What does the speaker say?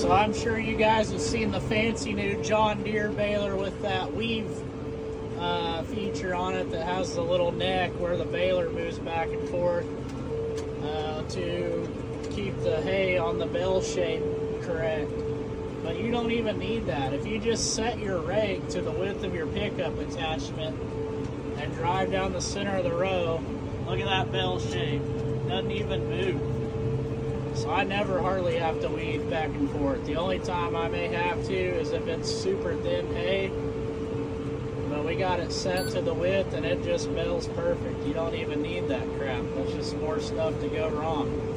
So I'm sure you guys have seen the fancy new John Deere baler with that weave feature on it that has the little neck where the baler moves back and forth to keep the hay on the bale shape correct. But you don't even need that. If you just set your rake to the width of your pickup attachment and drive down the center of the row, look at that bale shape. It doesn't even move. So I never hardly have to weed back and forth. The only time I may have to is if it's super thin hay. But we got it set to the width and it just bales perfect. You don't even need that crap. That's just more stuff to go wrong.